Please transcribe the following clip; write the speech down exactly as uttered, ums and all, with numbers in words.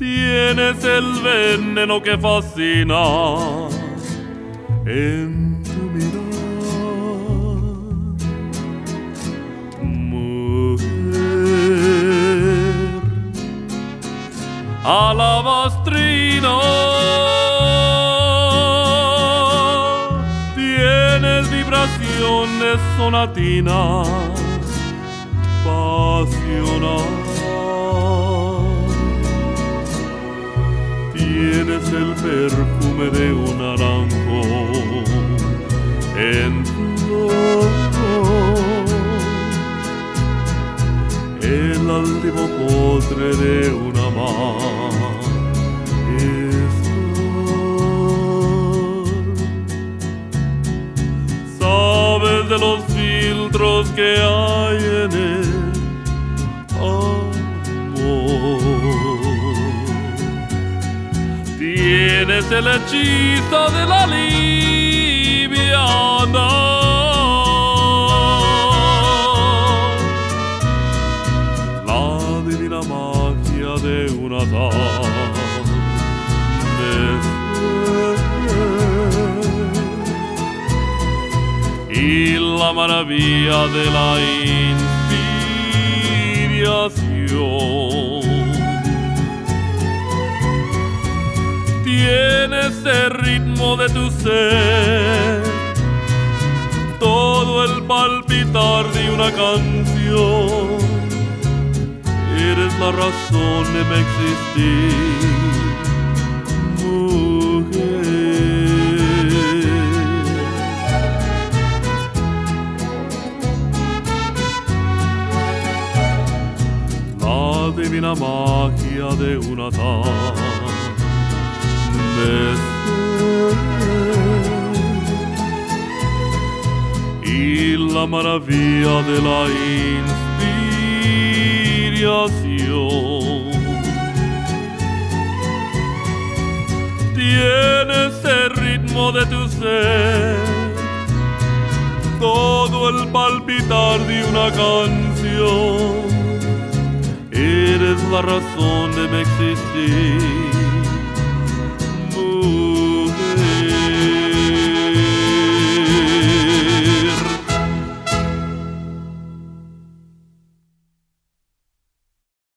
Tienes el veneno que fascina en tu mirar, mujer alabastrina. Tienes vibraciones sonatinas, pasional. Tienes el perfume de un naranjo en flor, el altivo postre de una majestad. Sabes de los filtros que hay en el amor. Tienes el hechizo de la liviana, la divina magia de una tarde y la maravilla de la inspiración. Tienes el ritmo de tu ser, todo el palpitar de una canción. Eres la razón de mi existir, mujer. La divina magia de una tarde y la maravilla de la inspiración. Tienes el ritmo de tu ser, todo el palpitar de una canción. Eres la razón de mi existir.